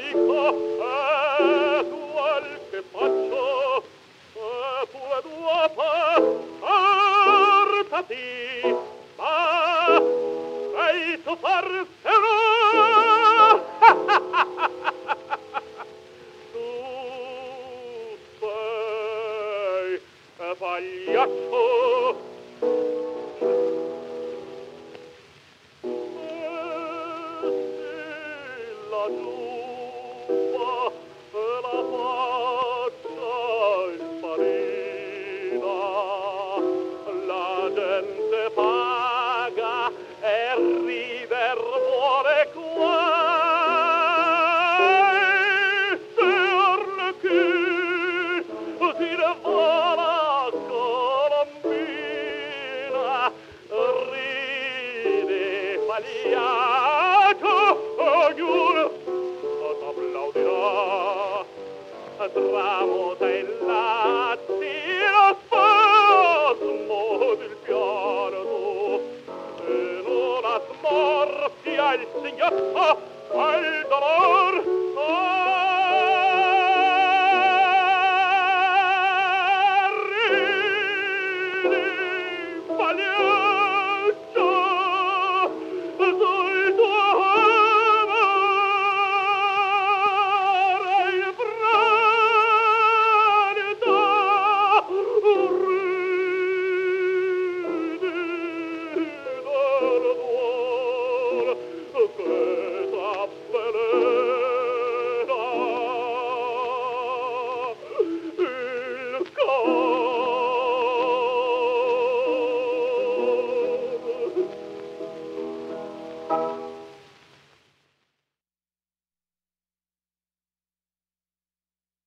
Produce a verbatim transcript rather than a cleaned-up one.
dico, e tu al che faccio, e tu e dopo, portati, ma sei tu forse no? Tu sei pagliaccio. Tramuta il lattino spasmo del pianto e non smorfia il singhiozzo al dolor